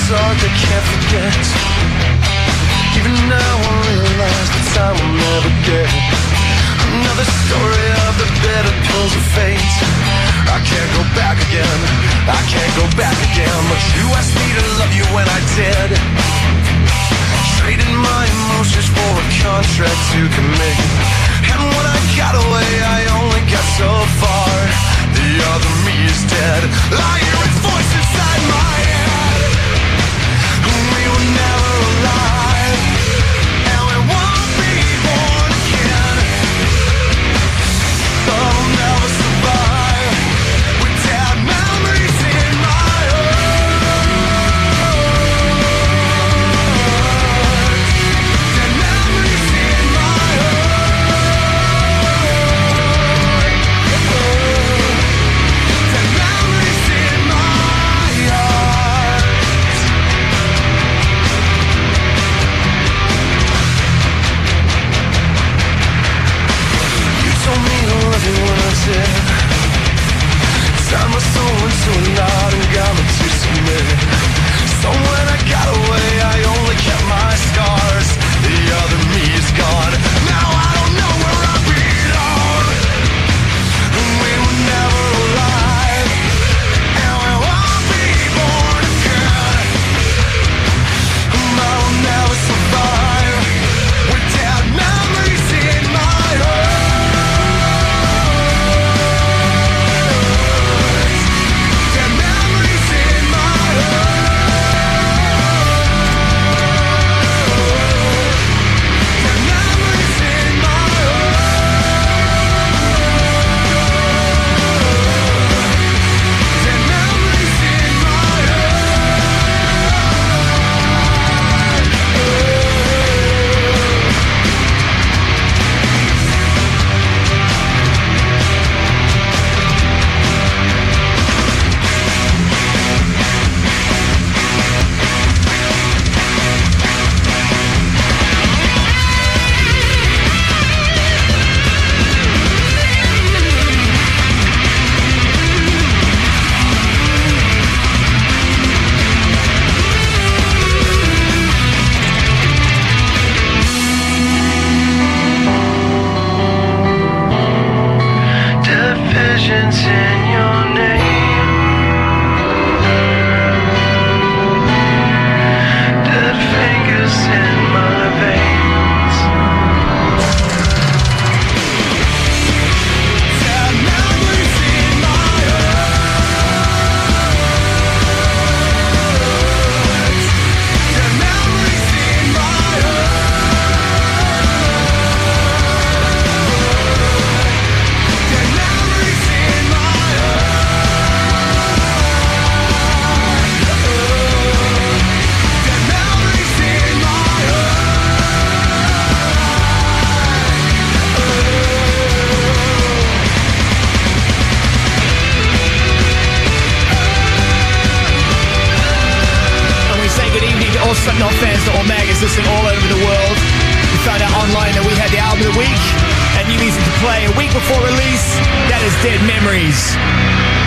heart that can't forget. Even now I realize the time will never get. Another story of the bitter pills of fate. I can't go back again, I can't go back again. But you asked me to love you when I did. Traded my emotions for a contract to commit. And when I got away, I only got so far. The other me is dead. I hear its voice inside my head. We were never alive, and we won't be born again. I'll never survive with dead memories in my heart. Dead memories in my heart. Dead memories in my heart. You told me to love you when I did. Turned my soul into a knot and got me to submit. So when I got away, I only kept my scars. The other me is gone. Now I don't know where I belong. We were never alive, and we won't be born again. I will never survive with dead memories in my heart. Dead memories in my heart. Dead memories in my heart. Dead memories in my divisions in your name. Dead fingers in my veins. Dead memories in my heart. Dead memories in my heart. Dead memories in my And we say good evening to all Slipknot fans, to all Maggers listening all over the world. We found out online that we had the album of the week and new music to play a week before release. That is Dead Memories.